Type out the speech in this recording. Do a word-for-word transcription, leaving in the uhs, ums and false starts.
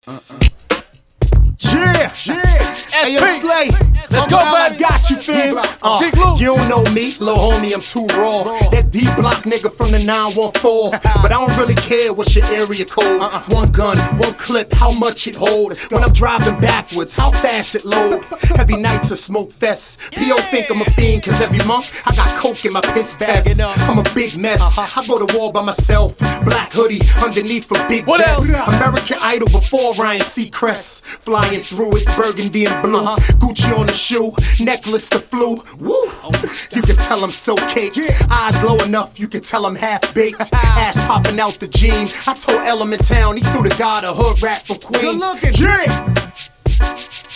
Yeah, yeah. Hey, yo, Slay. Let's go, baby. I got you, fam. Uh, you don't know me, lil' homie, I'm too raw. That D-block nigga from the nine one four. But I don't really care what's your area code. One gun, one clip, how much it hold. When I'm driving backwards, how fast it load. Heavy nights of smoke fest. P O think I'm a fiend, cause every month I got coke in my piss test. I'm a big mess. I go to war by myself. Black hoodie underneath a big What vest. else? American Idol before Ryan Seacrest. Flying through it, burgundy and blue. Gucci on the shoe, necklace the flu. Woo! You can tell I'm so caked. Eyes low enough, you can tell I'm half baked. Ass popping out the jean. I told Element Town he threw the god a hood rat from Queens. Good looking. Yeah!